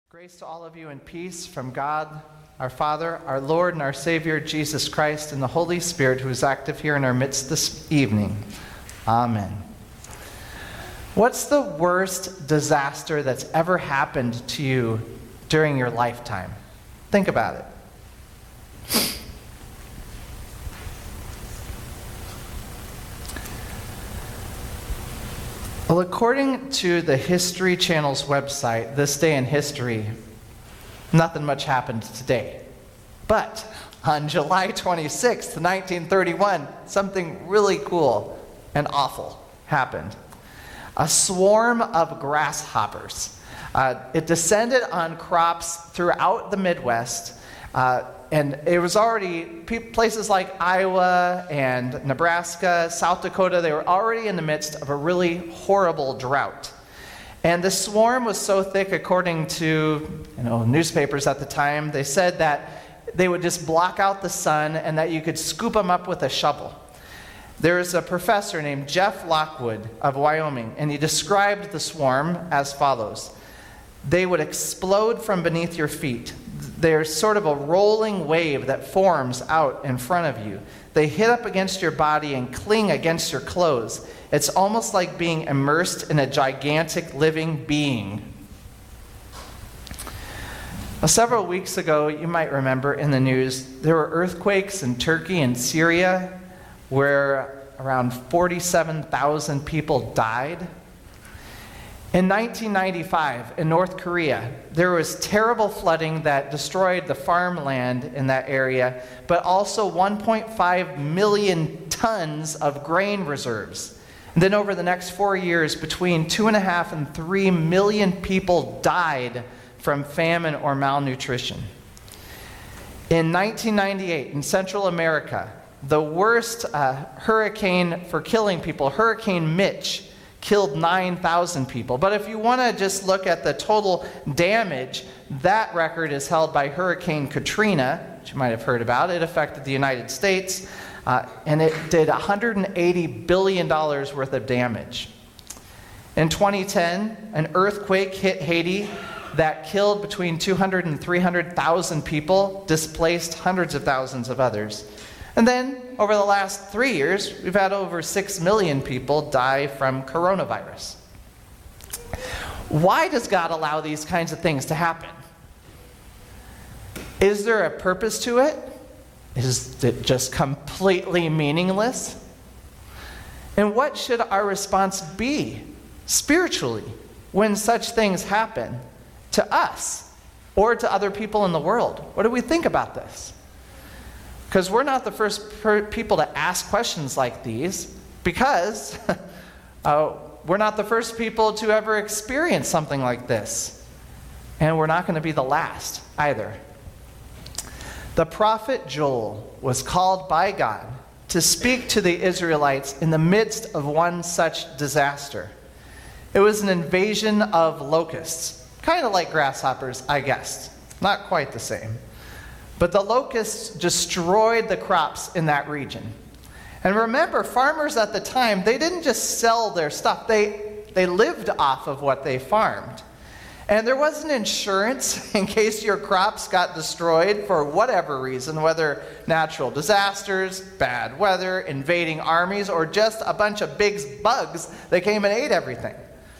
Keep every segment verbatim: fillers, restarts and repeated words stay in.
Grace to all of you and peace from God, our Father, our Lord, and our Savior, Jesus Christ, and the Holy Spirit, who is active here in our midst this evening. Amen. What's the worst disaster that's ever happened to you during your lifetime? Think about it. Well, according to the History Channel's website, This Day in History, nothing much happened today. But on July twenty-sixth, nineteen thirty-one, something really cool and awful happened. A swarm of grasshoppers. Uh, it descended on crops throughout the Midwest, uh, and it was already, places like Iowa and Nebraska, South Dakota, they were already in the midst of a really horrible drought. And the swarm was so thick, according to you know, newspapers at the time, they said that they would just block out the sun and that you could scoop them up with a shovel. There's a professor named Jeff Lockwood of Wyoming, and he described the swarm as follows. They would explode from beneath your feet. There's sort of a rolling wave that forms out in front of you. They hit up against your body and cling against your clothes. It's almost like being immersed in a gigantic living being. Well, several weeks ago, you might remember in the news, there were earthquakes in Turkey and Syria where around forty-seven thousand people died. In nineteen ninety-five, in North Korea, there was terrible flooding that destroyed the farmland in that area, but also one point five million tons of grain reserves. And then over the next four years, between two and a half and three million people died from famine or malnutrition. In nineteen ninety-eight, in Central America, the worst uh, hurricane for killing people, Hurricane Mitch, killed nine thousand people. But if you want to just look at the total damage, that record is held by Hurricane Katrina, which you might have heard about. It affected the United States, uh, and it did one hundred eighty billion dollars worth of damage. In twenty ten, an earthquake hit Haiti that killed between two hundred and three hundred thousand people, displaced hundreds of thousands of others. And then, over the last three years, we've had over six million people die from coronavirus. Why does God allow these kinds of things to happen? Is there a purpose to it? Is it just completely meaningless? And what should our response be spiritually when such things happen to us or to other people in the world? What do we think about this? Because we're not the first per- people to ask questions like these, because uh, we're not the first people to ever experience something like this. And we're not going to be the last either. The prophet Joel was called by God to speak to the Israelites in the midst of one such disaster. It was an invasion of locusts, kind of like grasshoppers, I guess. Not quite the same. But the locusts destroyed the crops in that region. And remember, farmers at the time, they didn't just sell their stuff. They, they lived off of what they farmed. And there wasn't insurance in case your crops got destroyed for whatever reason, whether natural disasters, bad weather, invading armies, or just a bunch of big bugs that came and ate everything.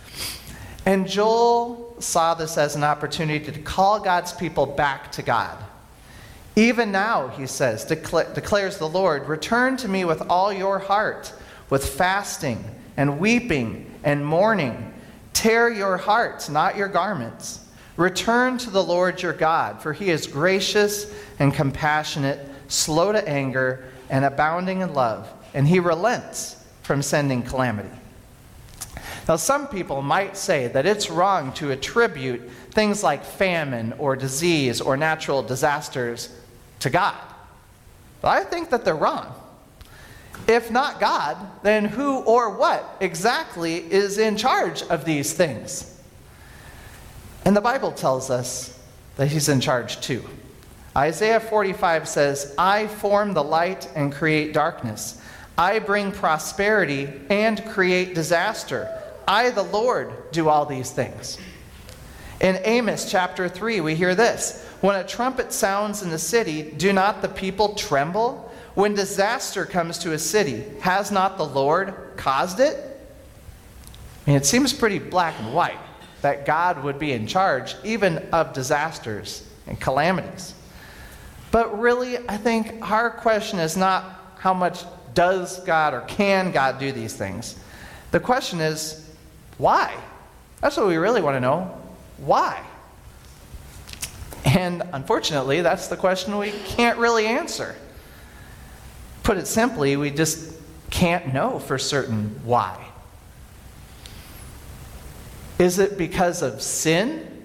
And Joel saw this as an opportunity to call God's people back to God. Even now, he says, decla- declares the Lord, return to me with all your heart, with fasting and weeping and mourning. Tear your hearts, not your garments. Return to the Lord your God, for he is gracious and compassionate, slow to anger, and abounding in love, and he relents from sending calamity. Now, some people might say that it's wrong to attribute things like famine or disease or natural disasters to God. But I think that they're wrong. If not God, then who or what exactly is in charge of these things? And the Bible tells us that he's in charge too. Isaiah forty-five says, I form the light and create darkness. I bring prosperity and create disaster. I, the Lord, do all these things. In Amos chapter three, we hear this: when a trumpet sounds in the city, do not the people tremble? When disaster comes to a city, has not the Lord caused it? I mean, it seems pretty black and white that God would be in charge even of disasters and calamities. But really, I think our question is not how much does God or can God do these things. The question is, why? That's what we really want to know. Why? And unfortunately, that's the question we can't really answer. Put it simply, we just can't know for certain why. Is it because of sin?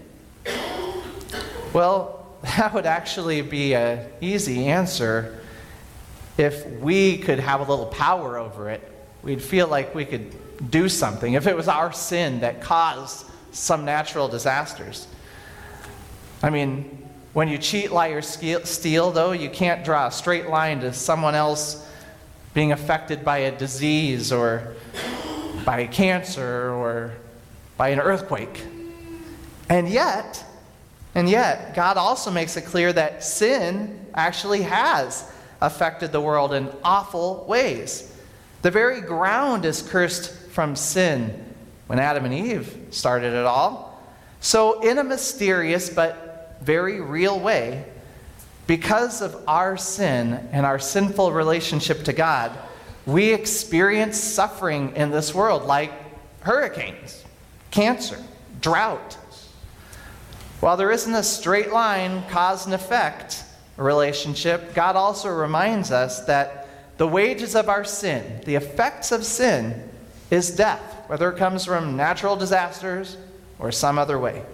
Well, that would actually be an easy answer. If we could have a little power over it, we'd feel like we could do something. If it was our sin that caused some natural disasters. I mean, when you cheat, lie, or steal, though, you can't draw a straight line to someone else being affected by a disease or by cancer or by an earthquake. And yet, and yet, God also makes it clear that sin actually has affected the world in awful ways. The very ground is cursed from sin when Adam and Eve started it all. So in a mysterious but very real way, because of our sin and our sinful relationship to God, we experience suffering in this world, like hurricanes, cancer, drought. While there isn't a straight line, cause and effect relationship, God also reminds us that the wages of our sin, the effects of sin, is death, whether it comes from natural disasters or some other way.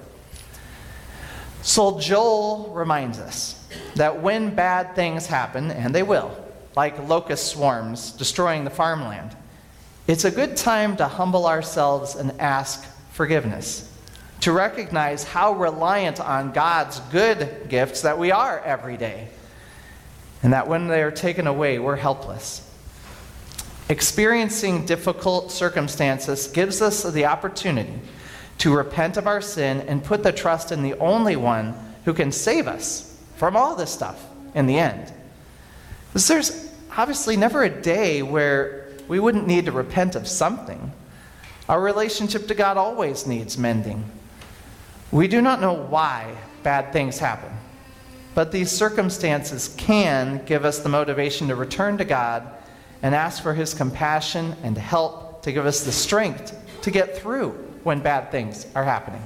So Joel reminds us that when bad things happen, and they will, like locust swarms destroying the farmland, it's a good time to humble ourselves and ask forgiveness, to recognize how reliant on God's good gifts that we are every day, and that when they are taken away, we're helpless. Experiencing difficult circumstances gives us the opportunity to repent of our sin and put the trust in the only one who can save us from all this stuff in the end. Because there's obviously never a day where we wouldn't need to repent of something. Our relationship to God always needs mending. We do not know why bad things happen, but these circumstances can give us the motivation to return to God and ask for His compassion and help to give us the strength to get through when bad things are happening.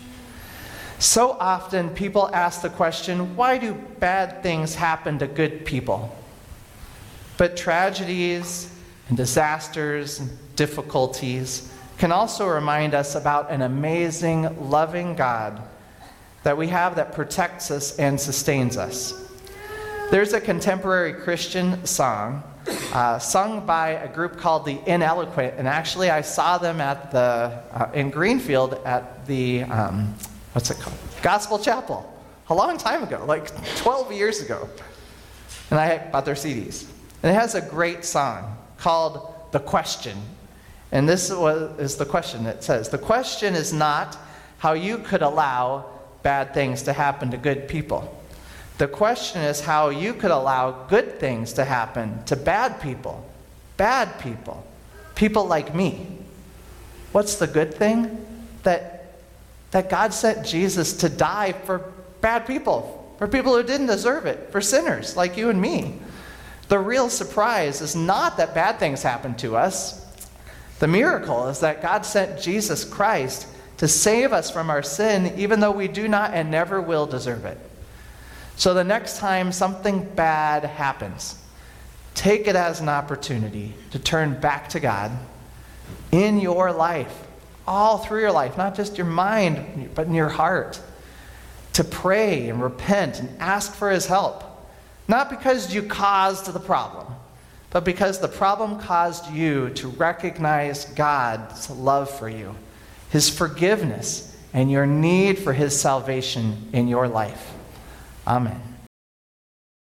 So often people ask the question, why do bad things happen to good people? But tragedies and disasters and difficulties can also remind us about an amazing, loving God that we have that protects us and sustains us. There's a contemporary Christian song uh, sung by a group called the Ineloquent, and actually I saw them at the uh, in Greenfield at the um, what's it called? Gospel Chapel a long time ago, like twelve years ago, and I bought their C Ds. And it has a great song called "The Question," and this was, is the question. It says, "The question is not how you could allow bad things to happen to good people. The question is how you could allow good things to happen to bad people. Bad people. People like me. What's the good thing? That, that God sent Jesus to die for bad people, for people who didn't deserve it, for sinners like you and me. The real surprise is not that bad things happen to us. The miracle is that God sent Jesus Christ to save us from our sin, even though we do not and never will deserve it. So the next time something bad happens, take it as an opportunity to turn back to God in your life, all through your life, not just your mind, but in your heart, to pray and repent and ask for His help. Not because you caused the problem, but because the problem caused you to recognize God's love for you, His forgiveness, and your need for His salvation in your life. Amen.